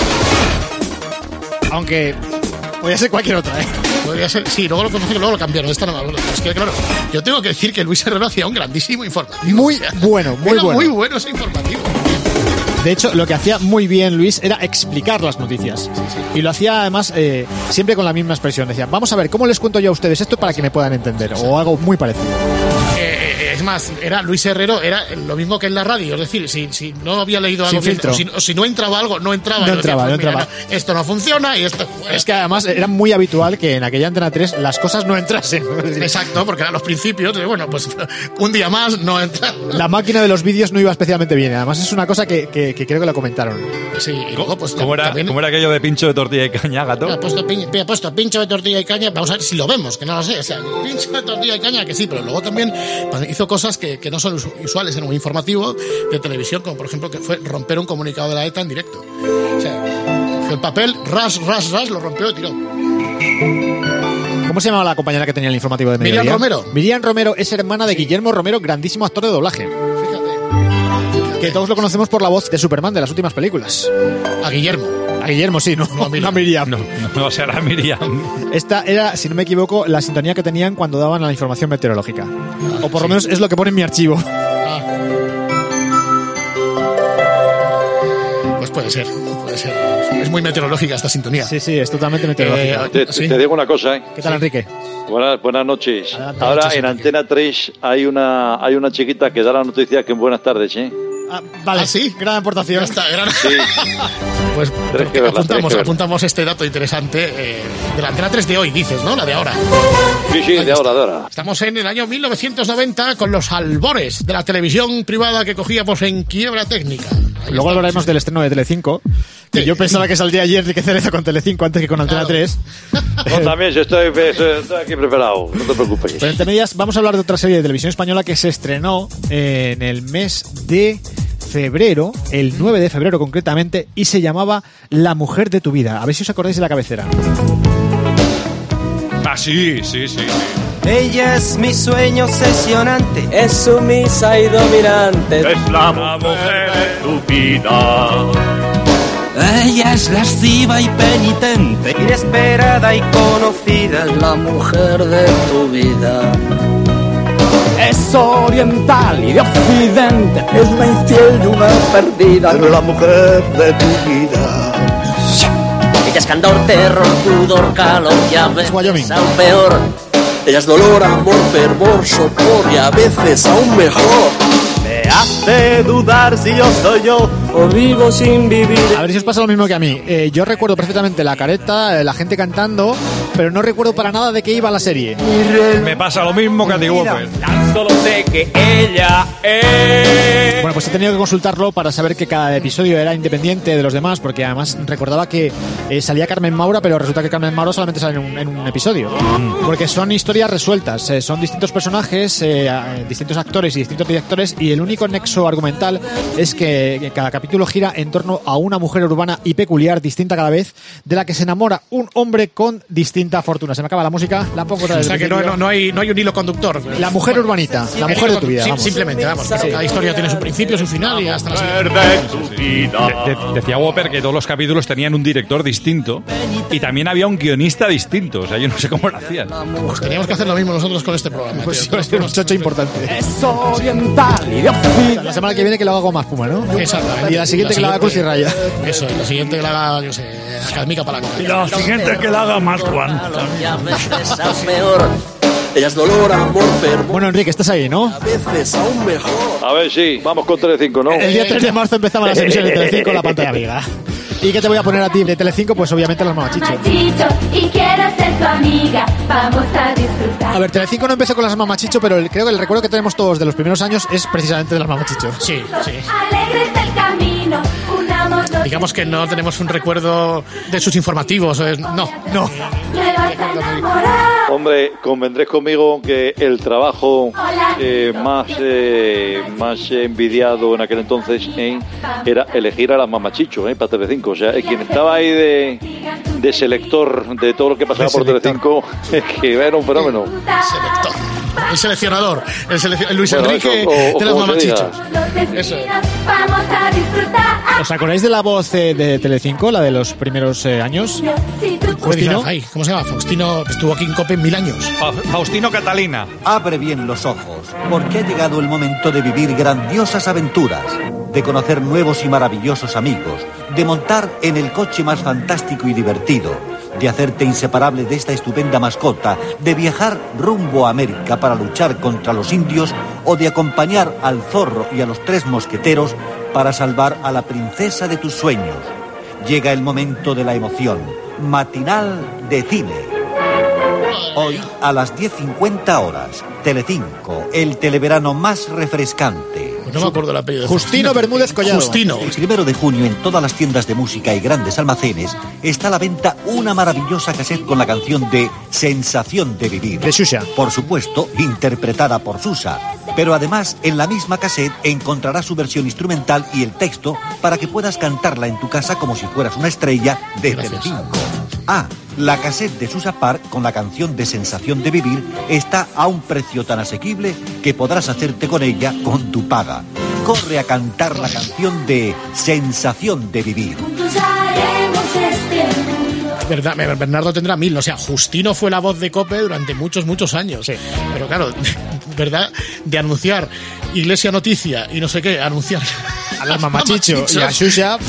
Aunque podía ser cualquier otra, ¿eh? Podría ser, sí, luego lo conocí, luego lo cambiaron. Esta no me acuerdo. Es que, claro, yo tengo que decir que Luis Herrero hacía un grandísimo informativo. Muy O sea, bueno, muy era bueno. muy bueno ese informativo. De hecho, lo que hacía muy bien Luis era explicar las noticias. Y lo hacía además eh, siempre con la misma expresión. Decía, vamos a ver, ¿cómo les cuento yo a ustedes esto para que me puedan entender? O algo muy parecido. Eh, eh, Eh, es más, era Luis Herrero, era lo mismo que en la radio. Es decir, si, si no había leído algo, Sin filtro. o, si, o si no entraba algo, no entraba. No Yo entraba, decía, no pues, mira, entraba. no, esto no funciona y esto... Es que además era muy habitual que en aquella Antena tres las cosas no entrasen. Exacto, porque eran los principios. Y bueno, pues un día más no entra. La máquina de los vídeos no iba especialmente bien. Además es una cosa que, que, que creo que lo comentaron. Sí, y luego pues... ¿Cómo era, también, ¿Cómo era aquello de pincho de tortilla y caña, gato? Ha puesto, pin- ha puesto pincho de tortilla y caña, vamos a ver si lo vemos, que no lo sé. O sea, pincho de tortilla y caña, que sí, pero luego también pues, hizo cosas que, que no son usuales en un informativo de televisión, como por ejemplo que fue romper un comunicado de la ETA en directo. O sea, cogió el papel, ras, ras, ras, lo rompió y tiró. ¿Cómo se llamaba la compañera que tenía el informativo de Miriam mediodía? Romero. Miriam Romero es hermana de Guillermo Romero, grandísimo actor de doblaje. Que todos lo conocemos por la voz de Superman de las últimas películas. A Guillermo. A Guillermo, sí, no, No a Miriam. no a Miriam. No, no, no será Miriam. Esta era, si no me equivoco, la sintonía que tenían cuando daban la información meteorológica. O por lo sí. menos es lo que pone en mi archivo. Ah. Pues puede ser, puede ser. Es muy meteorológica esta sintonía. Sí, sí, es totalmente meteorológica. Eh, Te, te- sí. te digo una cosa, ¿eh? ¿Qué tal, Enrique? Buenas, buenas noches. Adelante, Ahora noches, en Enrique. Antena tres hay una hay una chiquita que da la noticia que en buenas tardes, ¿eh? Ah, vale, ¿Ah, sí? gran aportación. Ya está, gran... Sí. Pues Tienes que verla, apuntamos, tienes que verla. apuntamos este dato interesante eh, de la Antena tres de hoy, dices, ¿no? La de ahora. Sí, sí, de ahora, de ahora. Estamos en el año mil novecientos noventa con los albores de la televisión privada que cogíamos en quiebra técnica. Ahí Luego estamos. hablaremos del estreno de Telecinco, que Sí. yo pensaba que saldría ayer Enrique Cerezo con Telecinco antes que con Antena Claro. tres. No, también, si estoy, estoy aquí preparado, no te preocupes. Pero entre medias vamos a hablar de otra serie de televisión española que se estrenó eh, en el mes de febrero, el nueve de febrero concretamente, y se llamaba La mujer de tu vida. A ver si os acordáis de la cabecera. Ah, sí, sí, sí. sí. Ella es mi sueño obsesionante, es sumisa y dominante. Es la mujer de tu vida. Ella es lasciva y penitente, inesperada y conocida, la mujer de tu vida. Es oriental y de occidente, es una infiel y una perdida. Es la mujer de tu vida. Ella es candor, terror, pudor, calor y a veces Wyoming. aún peor. Ella es dolor, amor, fervor, sopor y a veces aún mejor. Me hace dudar si yo soy yo O vivo sin vivir. A ver si os pasa lo mismo que a mí. Eh, yo recuerdo perfectamente la careta, eh, la gente cantando, pero no recuerdo para nada de qué iba la serie. Me pasa lo mismo que a ti, Whopper. Tan solo sé que ella es. Bueno, pues he tenido que consultarlo para saber que cada episodio era independiente de los demás, porque además recordaba que eh, salía Carmen Maura, pero resulta que Carmen Maura solamente sale en un, en un episodio. Porque son historias resueltas, eh, son distintos personajes, eh, a- distintos actores y distintos directores, y el único nexo argumental es que, que cada capítulo gira en torno a una mujer urbana y peculiar, distinta cada vez, de la que se enamora un hombre con distinta fortuna. Se me acaba la música, la pongo otra O vez. sea que no, no, no hay, no hay un hilo conductor. La mujer urbanita, la mujer de tu vida. Sí, Vamos. simplemente, vamos. que Cada historia tiene su principio, su final y hasta la siguiente. de tu vida. De- de- decía Whopper que todos los capítulos tenían un director distinto y también había un guionista distinto. O sea, yo no sé cómo lo hacían. Pues teníamos que hacer lo mismo nosotros con este programa. Pues tío. es un chocho importante. Es oriental y de O sea, occidente. la semana que viene que lo haga con más puma, ¿no? Exactamente. Y la siguiente que la haga Cruz y Raya. Eso, y la siguiente que la haga, yo sé, Académica Palanca. Y la siguiente que la haga más Juan. Y a veces aún peor. Ella es dolor, amor, fervor. Bueno, Enrique, estás ahí, ¿no? A veces aún mejor. A ver, sí, vamos con Telecinco, ¿no? El día tres de marzo empezaban las emisiones de Telecinco en la pantalla amiga. ¿Y qué te voy a poner a ti de Telecinco? Pues obviamente los mamachichos. Mamachicho, y quiero ser tu amiga. Vamos a disfrutar. A ver, Telecinco no empezó con las mamachicho, pero el- creo que el recuerdo que tenemos todos de los primeros años es precisamente de las mamachicho. Sí, sí. Alegres del camino, unamos Digamos que no tenemos un recuerdo de sus informativos. eh, No, no. me vas a enamorar. Hombre, convendréis conmigo que el trabajo eh, más eh, más envidiado en aquel entonces eh, era elegir a las mamachichos eh, para Telecinco. O sea, eh, quien estaba ahí de, de selector de todo lo que pasaba De por selector. Telecinco, es que era un fenómeno. Selector. El seleccionador. El, selec- el Luis Bueno, Enrique eso, o- o de las como se mamachichos. Los Eso. destinos, vamos a disfrutar. ¿Os acordáis de la voz eh, de Telecinco, la de los primeros eh, años? Si tú Faustino. Ay, ¿cómo se llama? Faustino, que estuvo aquí en COPE en mil años. Fa- Faustino Catalina. Abre bien los ojos, porque ha llegado el momento de vivir grandiosas aventuras, de conocer nuevos y maravillosos amigos, de montar en el coche más fantástico y divertido, de hacerte inseparable de esta estupenda mascota, de viajar rumbo a América para luchar contra los indios o de acompañar al zorro y a los tres mosqueteros para salvar a la princesa de tus sueños. Llega el momento de la emoción. Matinal de cine. Hoy a las diez cincuenta horas. Telecinco, el televerano más refrescante. Pues no me acuerdo la apellido. Justino Bermúdez Collado. Justino. El primero de junio en todas las tiendas de música y grandes almacenes está a la venta una maravillosa cassette con la canción de Sensación de Vivir. De Xuxa. Por supuesto, interpretada por Susa. Pero además, en la misma cassette encontrarás su versión instrumental y el texto para que puedas cantarla en tu casa como si fueras una estrella de Telecinco. Ah, la cassette de Susa Park con la canción de Sensación de Vivir está a un precio tan asequible que podrás hacerte con ella con tu paga. Corre a cantar la canción de Sensación de Vivir. Verdad, Bernardo tendrá mil, o sea, Justino fue la voz de COPE durante muchos, muchos años. Sí. Pero claro, ¿verdad? De anunciar Iglesia Noticia y no sé qué, anunciar al Mamachicho y a Xuxa.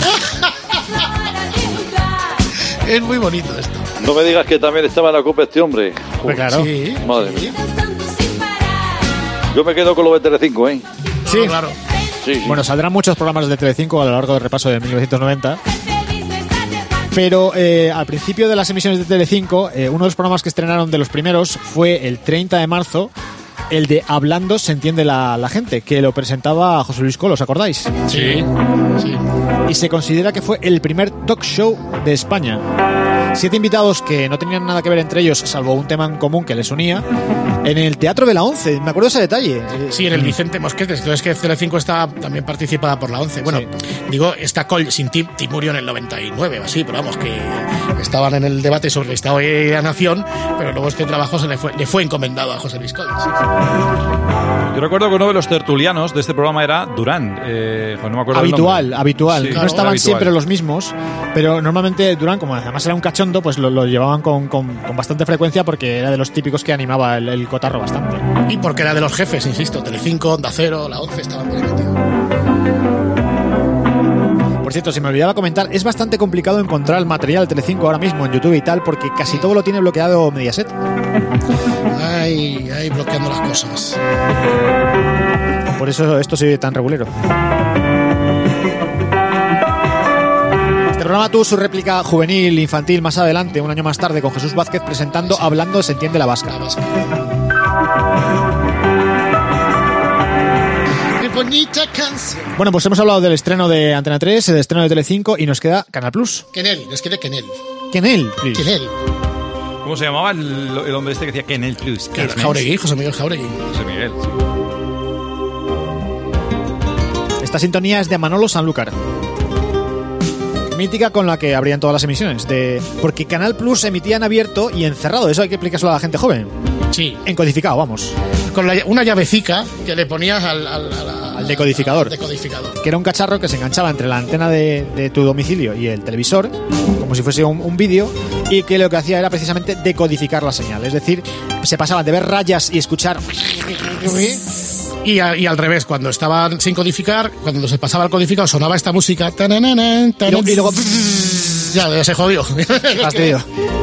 Es muy bonito esto. No me digas que también estaba en la COPE este hombre. Pues claro. Sí. Madre mía. Yo me quedo con lo de Telecinco, ¿eh? Sí, claro. Sí, sí. Bueno, saldrán muchos programas de Telecinco a lo largo del repaso de mil novecientos noventa. Pero eh, al principio de las emisiones de Telecinco, eh, uno de los programas que estrenaron de los primeros fue el treinta de marzo, el de Hablando se entiende la, la gente, que lo presentaba José Luis Coll, ¿os acordáis? Sí, sí. Y se considera que fue el primer talk show de España. Siete invitados que no tenían nada que ver entre ellos, salvo un tema en común que les unía, en el Teatro de la Once. Me acuerdo de ese detalle. Sí, en el Vicente Mosquetes. Entonces que Telecinco está también participada por la Once. Bueno, sí. Digo, está Coll sin Tim, Tim murió en el noventa y nueve o así, pero vamos, que estaban en el debate sobre el Estado de la Nación, pero luego este trabajo se le fue, le fue encomendado a José Luis Coll. Sí. Yo recuerdo que uno de los tertulianos de este programa era Durán. Eh, no me acuerdo habitual, el nombre. habitual. Sí, no claro, estaban habitual. siempre los mismos, pero normalmente Durán, como además era un cachondo, pues lo, lo llevaban con, con, con bastante frecuencia porque era de los típicos que animaba el, el cotarro bastante. Y porque era de los jefes, insisto, Telecinco, Onda Cero, la Once estaban por ahí metidos. Por cierto, se me olvidaba comentar, es bastante complicado encontrar el material de Telecinco ahora mismo en YouTube y tal, porque casi todo lo tiene bloqueado Mediaset. Ay, ay, bloqueando las cosas. Por eso esto se oye tan regulero. Este programa tuvo su réplica juvenil, infantil, más adelante, un año más tarde, con Jesús Vázquez presentando sí. Hablando se entiende la vasca. La vasca. Bueno, pues hemos hablado del estreno de Antena tres, el estreno de Telecinco y nos queda Canal Plus. Kenel, nos queda Kenel. Kenel, please. Kenel. ¿Cómo se llamaba el, el hombre este que decía Kenel Plus? Claro, Jauregui, José Miguel Jauregui. José Miguel, sí. Esta sintonía es de Manolo Sanlúcar. Mítica con la que abrían todas las emisiones. De... Porque Canal Plus emitía en abierto y encerrado. Eso hay que explicárselo a la gente joven. Sí. En codificado, vamos. Con la, una llavecica que le ponías al, al, al, al decodificador. Al decodificador. Que era un cacharro que se enganchaba entre la antena de, de tu domicilio y el televisor, como si fuese un, un vídeo, y que lo que hacía era precisamente decodificar la señal. Es decir, se pasaban de ver rayas y escuchar... Y, a, y al revés, cuando estaban sin codificar, cuando se pasaba el codificado sonaba esta música tananana, tananana, y luego, y luego ya, ya se jodió. Fastidio.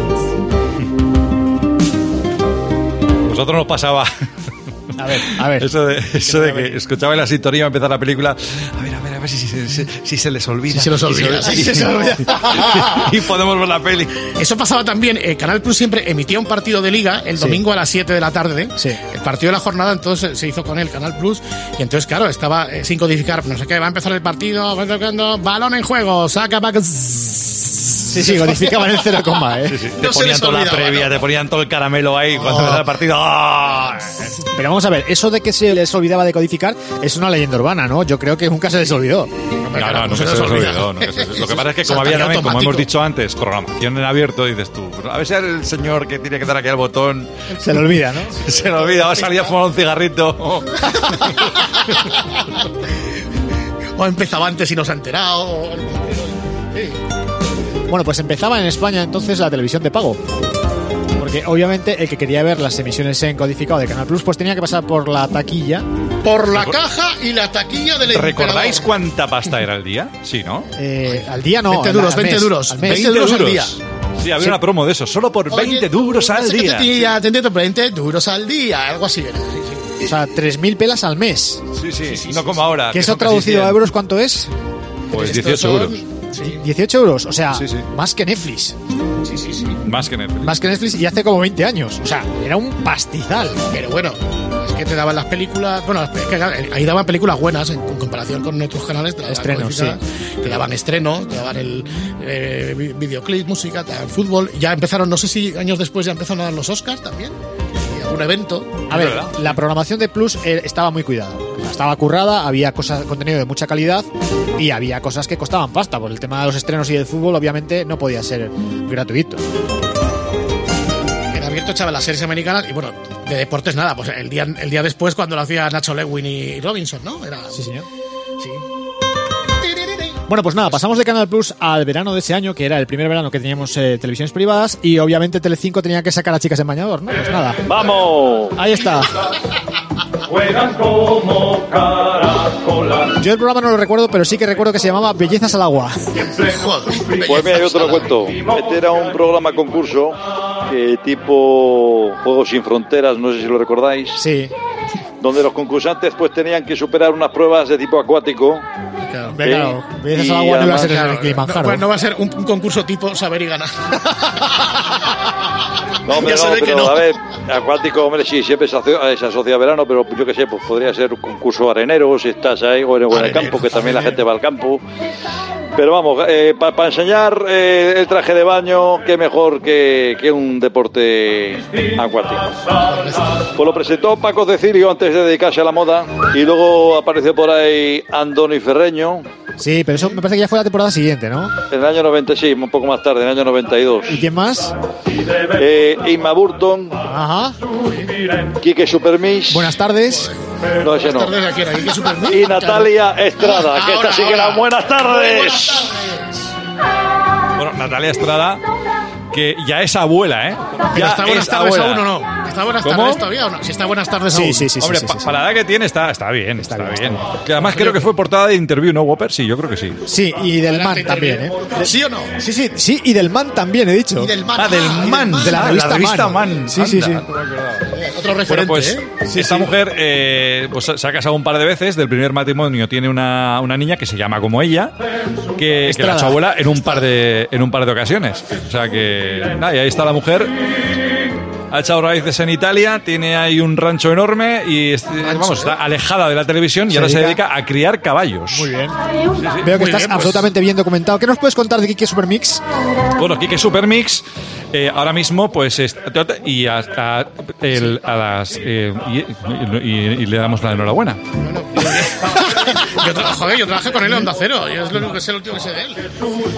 Vosotros nos pasaba. A ver, a ver. Eso de, eso de que escuchaba la sintonía y va a empezar la película. A ver, a ver, a ver si, si, si, si se les olvida. Si se les olvida. Si se, si se olvida. Y podemos ver la peli. Eso pasaba también. Eh, Canal Plus siempre emitía un partido de liga el domingo sí. a las siete de la tarde. Sí. El partido de la jornada, entonces se hizo con él, Canal Plus. Y entonces, claro, estaba eh, sin codificar. No sé qué, va a empezar el partido. Va tocando, balón en juego, saca para. Sí, sí, codificaban el cero coma, ¿eh? Sí, sí. Te no ponían toda la previa, no. te ponían todo el caramelo ahí oh. cuando empezaba el partido. ¡Oh! Pero vamos a ver, eso de que se les olvidaba de codificar es una leyenda urbana, ¿no? Yo creo que nunca se les olvidó. No, no, no, no se les olvidó. No, se, lo que pasa es que, como había también, como hemos dicho antes, programación en abierto, dices tú, a ver si el señor que tiene que dar aquí al botón... Se le olvida, ¿no? Se le olvida, va a salir a fumar un cigarrito. O empezaba antes y no se ha enterado. Sí. Bueno, pues empezaba en España entonces la televisión de pago. Porque obviamente el que quería ver las emisiones en codificado de Canal Plus pues tenía que pasar por la taquilla. Por la caja y la taquilla del emperador. ¿Recordáis cuánta pasta era al día? Sí, ¿no? Eh, al día no. veinte duros, veinte duros. veinte duros al día. Sí, había sí. una promo de eso, solo por Oye, veinte duros al día. Tía, veinte duros al día, algo así era. Sí, sí. O sea, tres mil pelas al mes. Sí, sí, sí, no como ahora. ¿Que eso traducido a euros cuánto es? Pues dieciocho euros. Sí. dieciocho euros, o sea, sí, sí. más que Netflix. Sí, sí, sí. Más que Netflix. Más que Netflix y hace como veinte años. O sea, era un pastizal. Pero bueno, es que te daban las películas. Bueno, es que ahí daban películas buenas en, en comparación con otros canales. Te daban estrenos, sí. Te daban estrenos, te daban el eh, videoclip, música, te daban fútbol. Ya empezaron, no sé si años después ya empezaron a dar los Oscars también. Y algún evento. A ver, la programación de Plus eh, estaba muy cuidada. Estaba currada, había cosas, contenido de mucha calidad y había cosas que costaban pasta. Por el tema de los estrenos y del fútbol, obviamente, no podía ser gratuito. En abierto echaban las series americanas y bueno, de deportes nada, pues el día, el día después cuando lo hacía Nacho Lewin y Robinson, ¿no? Era, sí, señor. Sí. Bueno, pues nada, pasamos de Canal Plus al verano de ese año, que era el primer verano que teníamos eh, televisiones privadas, y obviamente Telecinco tenía que sacar a Chicas en Bañador, ¿no? Pues nada. ¡Vamos! Ahí está. Juegan como caracolas. Yo el programa no lo recuerdo, pero sí que recuerdo que se llamaba Bellezas al Agua. Pues mira, yo te lo cuento. Este era un programa concurso eh, tipo Juegos sin Fronteras, no sé si lo recordáis. Sí. Donde los concursantes pues tenían que superar unas pruebas de tipo acuático. Claro, eh, claro. Bellezas al Agua no iba a ser claro, el Kilimanjaro. No, no va a ser un, un concurso tipo saber y ganar. No, hombre, no, pero no. A ver, acuático, hombre, sí, siempre se asocia, se asocia a verano, pero yo qué sé, pues podría ser un concurso arenero, si estás ahí, o en, o en el campo, que también la gente va al campo. Pero vamos, eh, para pa enseñar eh, el traje de baño, qué mejor que, que un deporte acuático. Pues lo presentó Paco Cecilio antes de dedicarse a la moda, y luego apareció por ahí Andoni Ferreño. Sí, pero eso me parece que ya fue la temporada siguiente, ¿no? En el año noventa, sí, un poco más tarde, en el año noventa y dos. ¿Y quién más? Eh, Inma Burton. Ajá. Quique Supermix. Buenas tardes. No, ese no. Buenas tardes, ¿a quién? ¿A Quique Supermix? Y Natalia Estrada, que ahora, esta sí que era buenas tardes. Bueno, Natalia Estrada, que ya es abuela, ¿eh? Pero Ya está buenas es tardes abuela. aún o no. ¿Está buenas ¿Cómo? tardes todavía o no? Si está buenas tardes Sí, aún. sí, sí. Hombre, sí, pa- sí, sí. para la edad que tiene está, está bien, está, bien, bien. está bien. Que además creo que fue portada de Interview, ¿no, Whopper? Sí, yo creo que sí. Sí, y del Man también, ¿eh? ¿Sí o no? Sí, sí, sí, y del Man también, he dicho. Y del Man. Ah, del Ah, Man, de la Ah, revista Man. Man. Sí, sí, Anda, sí. no me acordaba. Otro referente, Bueno, pues ¿eh? esta mujer eh, pues, se ha casado un par de veces. Del primer matrimonio tiene una, una niña que se llama como ella, que, que la Estrada. ha hecho abuela en un par de en un par de ocasiones. O sea que nada, y ahí está la mujer. Ha echado raíces en Italia, tiene ahí un rancho enorme y es- vamos, está alejada de la televisión y Se ahora se dedica- dedica a criar caballos. Muy bien. Sí, sí. Veo que Muy estás bien, pues. absolutamente bien documentado. ¿Qué nos puedes contar de Kike Supermix? Bueno, Kike Supermix eh, ahora mismo pues es- y hasta el- a las eh, y, y- y le damos la enhorabuena. Bueno, yo, tra- joder, yo trabajé con él en Onda Cero. Yo es lo único que sé, lo último que sé de él.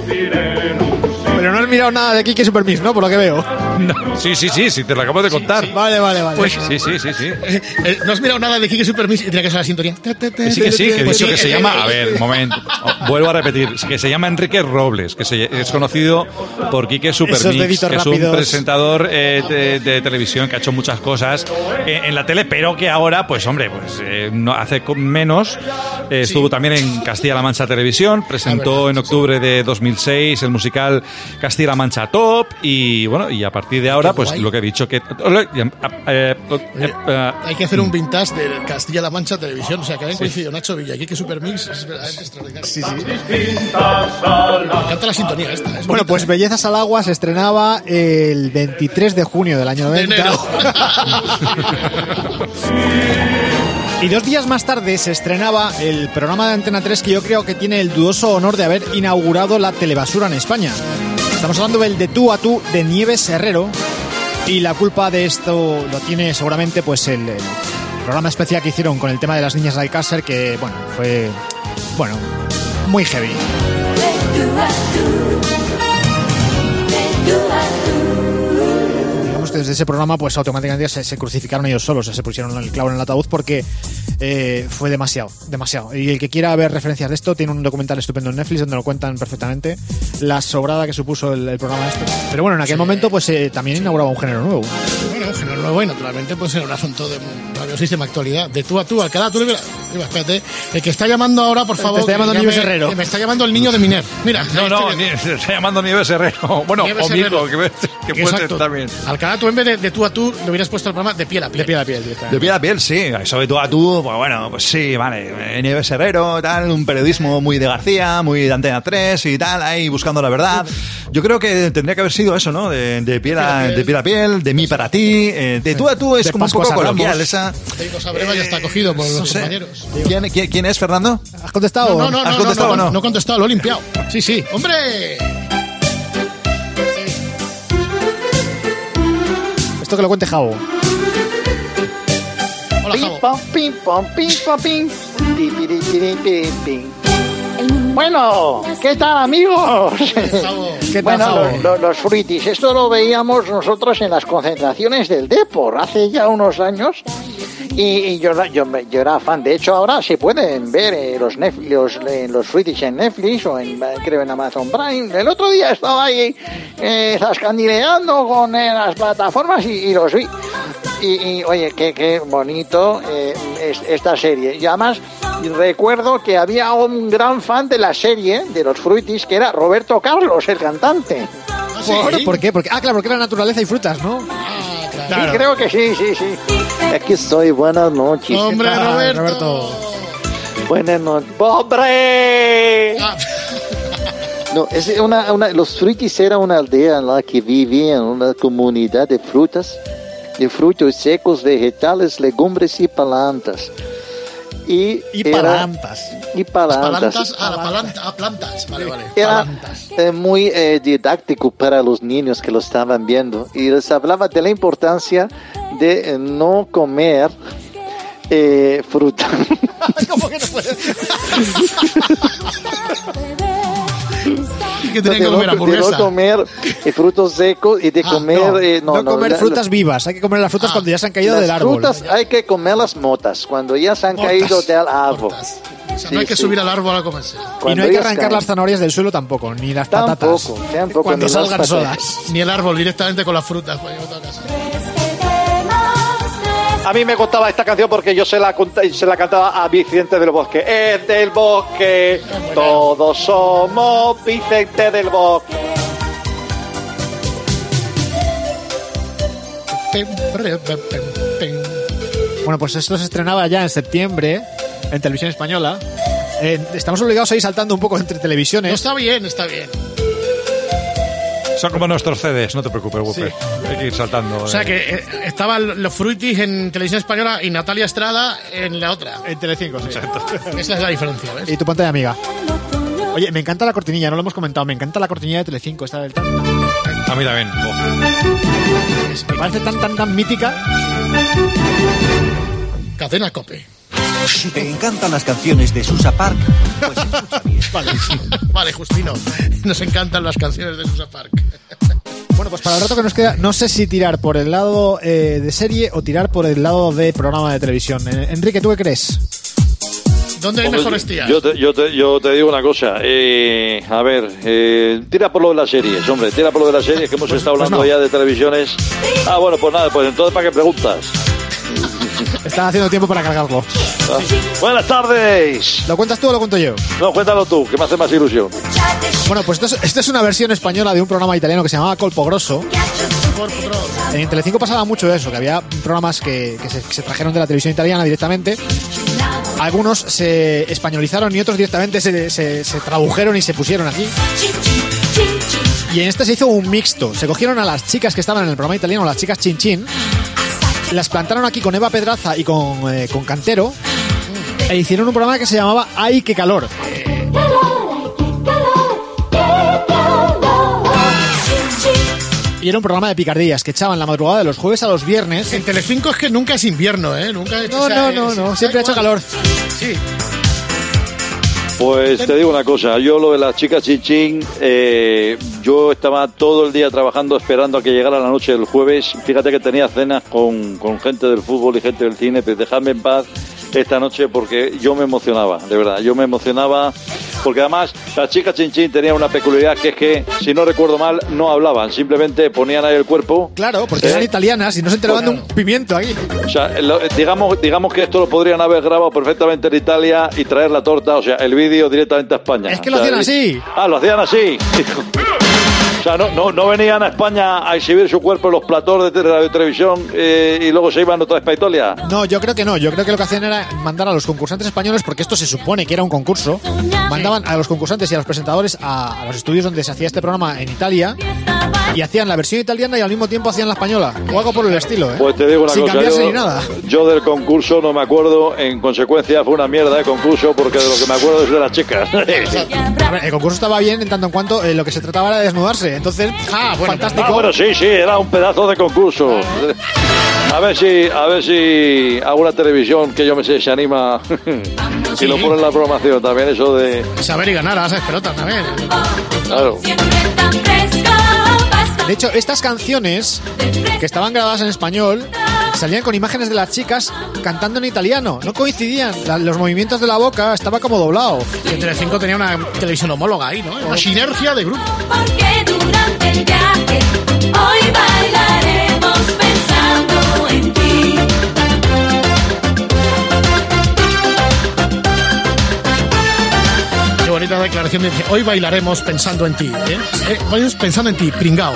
Pero no has mirado nada de Kike Supermix, ¿no? Por lo que veo. No, sí, sí, sí, sí, te lo acabo de contar. Vale, vale, vale. Pues, Sí, sí, sí, sí. eh, eh, ¿no has mirado nada de Kike Supermix y tenía que ser la sintonía? Que sí, que sí, que he Pues dicho sí, que se eh, llama, eh, a ver, un momento, oh, vuelvo a repetir, que se llama Enrique Robles, que se- es conocido por Kike Supermix, deditos que es rápidos. un presentador eh, de, de televisión que ha hecho muchas cosas eh, en la tele, pero que ahora, pues hombre, pues eh, no hace con menos. Eh, estuvo también en Castilla-La Mancha Televisión, presentó en octubre de dos mil seis el musical Castilla-La Mancha Top y bueno, y a partir de ahora, pues guay. lo que he dicho que... eh, eh, eh, Hay que hacer un vintage de Castilla-La Mancha Televisión. O sea, que hayan coincidido Nacho Villa y Kike Supermix. Es verdaderamente extraordinario. Sí, sí. Me encanta la sintonía esta. Es Bueno, bonita, pues ¿eh? Bellezas al Agua se estrenaba el veintitrés de junio del año De noventa. enero. Y dos días más tarde se estrenaba el programa de Antena tres que yo creo que tiene el dudoso honor de haber inaugurado la telebasura en España. Estamos hablando del De Tú a Tú de Nieves Herrero y la culpa de esto lo tiene seguramente pues el, el programa especial que hicieron con el tema de las niñas de Alcácer, que bueno, fue bueno, muy heavy. Digamos que desde ese programa pues automáticamente se, se crucificaron ellos solos, se pusieron el clavo en el ataúd porque eh, fue demasiado, demasiado. Y el que quiera ver referencias de esto tiene un documental estupendo en Netflix donde lo cuentan perfectamente la sobrada que supuso el, el programa este. Pero bueno, en aquel momento pues eh, también inauguraba un género nuevo. Bueno, un género nuevo y naturalmente pues era un asunto de radiosistema actualidad. De tú a tú, Alcalá, tú le verás. Espérate, el que está llamando ahora, por favor. Te está llamando que Nieves llame- Herrero. que Me está llamando el niño de Miner. Mira, No, no, ni, se está llamando Nieves Herrero. Bueno, Nieves o Mirko, Herrero. que, ves- que puede Exacto. estar bien. Alcalá, tú en vez de, de tú a tú le hubieras puesto el programa de piel a piel. De piel a piel, De directamente. piel a piel, sí. Eso de tú a tú, pues bueno, pues sí, vale. Nieves Herrero, tal, un periodismo muy de García, muy de Antena tres y tal, ahí buscando la verdad. Yo creo que tendría que haber sido eso, ¿no? De, de, piel, a, de piel a piel, de mí para ti. eh, de tú a tú es De como un Pascuas poco a Ramos. coloquial. Esa, Diego Sabreva ya está cogido por no los sé. compañeros. ¿Quién, quién, quién es, Fernando? ¿Has contestado? No, no, no, ¿Has no, contestado no, o no, no? no he contestado, lo he limpiado. Sí, sí. ¡Hombre! Esto que lo cuente Javo. Hola, Pim, Javo. pam, pim, pam, pim, pam, pim. Pi, pi, pi, pi, pi, pi. Bueno, ¿qué tal, amigos? Javo. ¿Qué tal, Bueno, Javo? los, los- los fruitis, esto lo veíamos nosotros en las concentraciones del Depor hace ya unos años. Y, y yo, yo, me- yo era fan. De hecho, ahora se pueden ver eh, los, Netflix, los, eh, los fruitis en Netflix o en, eh, creo en Amazon Prime. El otro día estaba ahí eh, zascandileando con eh, las plataformas y, y los vi. Y, y, oye, qué, qué bonito eh, es, esta serie. Y además recuerdo que había un gran fan de la serie, de los fruitis, que era Roberto Carlos, el cantante. ¿Por, ¿Por qué? Porque, ah, claro, porque era naturaleza y frutas, ¿no? Sí, creo que sí, sí, sí. Aquí estoy, buenas noches. ¡Hombre, Ah, Roberto! Roberto. Buenas noches. ¡Hombre! Ah, No, es una, una, los fruitis era una aldea en la que vivían una comunidad de frutas, de frutos secos, vegetales, legumbres y plantas. Y, Y era- palantas. Y plantas. palantas a la palanta, a plantas. Vale, vale. Era Palantas. eh, muy eh, didáctico para los niños que lo estaban viendo y les hablaba de la importancia de eh, no comer eh, fruta. ¿Cómo que no puede? Que tenían que de, no, comer de hamburguesa. no comer eh, frutos secos y de Ah, comer... No, eh, no, no no, comer la- frutas vivas. Hay que comer las frutas Ah, cuando ya se han caído las del árbol. frutas hay que comer las motas cuando ya se han Mortas. caído del árbol. Mortas. O sea, Sí, no hay que sí. subir al árbol a comerse. Y Cuando no hay que ellas arrancar caen. las zanahorias del suelo tampoco, ni las patatas. Tampoco, tampoco, Cuando ni las salgan patatas. solas. Ni el árbol, directamente con las frutas. Pues, en otra casa. A mí me gustaba esta canción porque yo se la, cont- se la cantaba a Vicente del Bosque. Es del Bosque, todos somos Vicente del Bosque. Pem, pem, pem, pem, pem. Bueno, pues esto se estrenaba ya en septiembre en televisión española. Eh, estamos obligados a ir saltando un poco entre No, televisiones. está bien, está bien. Son como nuestros C Ds, no te preocupes, Gupe. Hay que ir saltando. O sea que eh, estaban los fruitis en televisión española y Natalia Estrada en la otra. En Telecinco, sí. Esa es la diferencia, ¿ves? Y tu pantalla amiga. Oye, me encanta la cortinilla, no lo hemos comentado. Me encanta la cortinilla de Telecinco, esta del tan. A mí también. Oh. Me parece tan, tan, tan mítica. Cadena Cope. ¿Te encantan las canciones de Susa Park? Pues escucha bien. Vale, vale, Justino. Nos encantan las canciones de Susa Park. Bueno, pues para el rato que nos queda, no sé si tirar por el lado eh, de serie o tirar por el lado de programa de televisión. Eh, Enrique, ¿tú qué crees? ¿Dónde hay Hombre, mejores tías? Yo te, yo, te, yo te digo una cosa. Eh, a ver, eh, tira por lo de las series, hombre. Tira por lo de las series que hemos estado pues hablando no. ya de televisiones. Ah, bueno, pues nada, pues entonces ¿para qué preguntas? Están haciendo tiempo para cargarlo. Ah, buenas tardes. ¿Lo cuentas tú o lo cuento yo? No, cuéntalo tú, que me hace más ilusión. Bueno, pues esto es, esto es una versión española de un programa italiano que se llamaba Colpo Grosso. En Telecinco pasaba mucho eso, que había programas que, que se, que se trajeron de la televisión italiana directamente. Algunos se españolizaron y otros directamente se, se, se tradujeron y se pusieron aquí. Y en este se hizo un mixto. Se cogieron a las chicas que estaban en el programa italiano, las chicas Chin Chin, las plantaron aquí con Eva Pedraza y con, eh, con Cantero e hicieron un programa que se llamaba ¡Ay, qué calor! Y era un programa de picardías que echaban la madrugada de los jueves a los viernes. En Telecinco es que nunca es invierno, ¿eh? Nunca No, o sea, no, no, no, siempre ha hecho calor. Sí. Pues te digo una cosa, yo lo de las chicas chichín, eh, yo estaba todo el día trabajando esperando a que llegara la noche del jueves. Fíjate que tenía cenas con, con gente del fútbol y gente del cine, pero dejadme en paz esta noche porque yo me emocionaba, de verdad, yo me emocionaba porque además las chicas Chin Chin tenían una peculiaridad que es que, si no recuerdo mal, no hablaban, simplemente ponían ahí el cuerpo. Claro, porque ¿eh? eran italianas y no se enteraban de un pimiento ahí. O sea, lo, digamos, digamos que esto lo podrían haber grabado perfectamente en Italia y traer la torta, o sea, el vídeo directamente a España. Es que o lo sea, hacían así. Ah, lo hacían así. O sea, no, no, no venían a España a exhibir su cuerpo en los platós de radio y televisión eh, y luego se iban otra vez para Italia. No, yo creo que no. Yo creo que lo que hacían era mandar a los concursantes españoles, porque esto se supone que era un concurso, mandaban a los concursantes y a los presentadores a, a los estudios donde se hacía este programa en Italia y hacían la versión italiana y al mismo tiempo hacían la española. O algo por el estilo, ¿eh? Pues te digo una Sin cosa. cambiarse Yo, ni nada. yo del concurso no me acuerdo. En consecuencia fue una mierda de concurso porque de lo que me acuerdo es de las chicas. A ver, el concurso estaba bien en tanto en cuanto eh, lo que se trataba era de desnudarse. Entonces, ah, bueno, fantástico. Ah, bueno, sí, sí, era un pedazo de concurso. A ver si, a ver si alguna televisión que yo me sé se anima y Sí. lo pone en la programación también, eso de... Saber y ganar a las pelotas también. Claro. De hecho, estas canciones que estaban grabadas en español salían con imágenes de las chicas cantando en italiano. No coincidían. La- los movimientos de la boca estaba como doblado. Y en Telecinco tenía una televisión homóloga ahí, ¿no? Una sinergia de grupo. Porque durante el viaje hoy bailaremos pensando en ti. Qué bonita declaración. De, hoy bailaremos pensando en ti. ¿eh? Eh, bailaremos pensando en ti, pringao.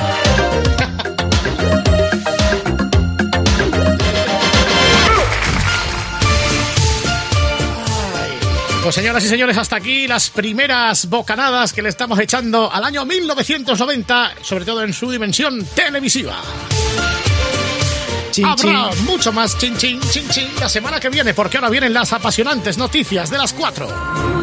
Pues señoras y señores, hasta aquí las primeras bocanadas que le estamos echando al año mil novecientos noventa, sobre todo en su dimensión televisiva. Chin, Habrá chin. mucho más chin chin chin chin la semana que viene, porque ahora vienen las apasionantes noticias de las cuatro.